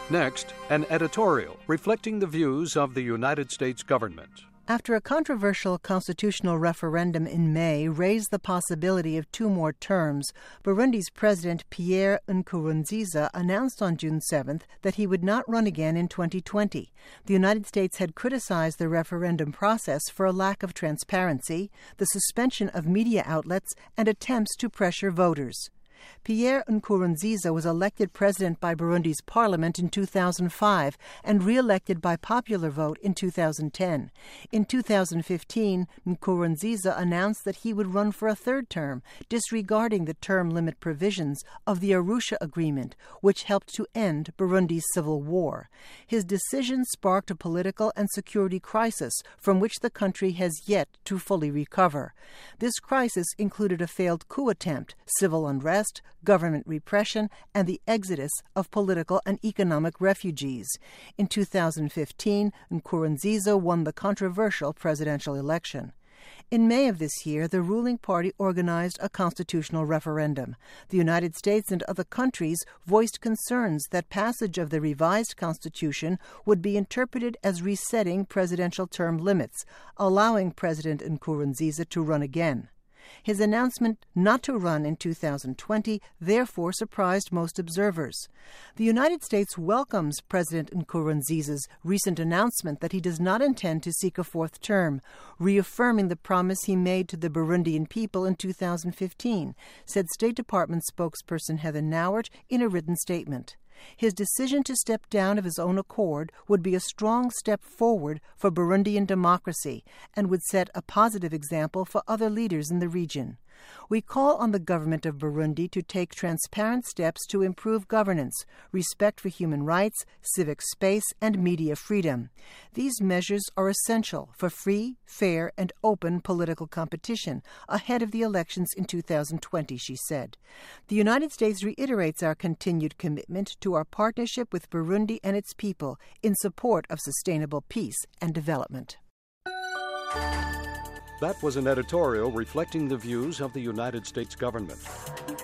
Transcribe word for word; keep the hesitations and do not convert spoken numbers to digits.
Next, an editorial reflecting the views of the United States government. After a controversial constitutional referendum in May raised the possibility of two more terms, Burundi's President Pierre Nkurunziza announced on June seventh that he would not run again in twenty twenty. The United States had criticized the referendum process for a lack of transparency, the suspension of media outlets, and attempts to pressure voters. Pierre Nkurunziza was elected president by Burundi's parliament in two thousand five and re-elected by popular vote in two thousand ten. In two thousand fifteen, Nkurunziza announced that he would run for a third term, disregarding the term limit provisions of the Arusha Agreement, which helped to end Burundi's civil war. His decision sparked a political and security crisis from which the country has yet to fully recover. This crisis included a failed coup attempt, civil unrest, government repression, and the exodus of political and economic refugees. In two thousand fifteen, Nkurunziza won the controversial presidential election. In May of this year, the ruling party organized a constitutional referendum. The United States and other countries voiced concerns that passage of the revised constitution would be interpreted as resetting presidential term limits, allowing President Nkurunziza to run again. His announcement not to run in two thousand twenty therefore surprised most observers. The United States welcomes President Nkurunziza's recent announcement that he does not intend to seek a fourth term, reaffirming the promise he made to the Burundian people in two thousand fifteen, said State Department spokesperson Heather Nauert in a written statement. His decision to step down of his own accord would be a strong step forward for Burundian democracy and would set a positive example for other leaders in the region. We call on the government of Burundi to take transparent steps to improve governance, respect for human rights, civic space, and media freedom. These measures are essential for free, fair, and open political competition ahead of the elections in two thousand twenty, she said. The United States reiterates our continued commitment to our partnership with Burundi and its people in support of sustainable peace and development. That was an editorial reflecting the views of the United States government.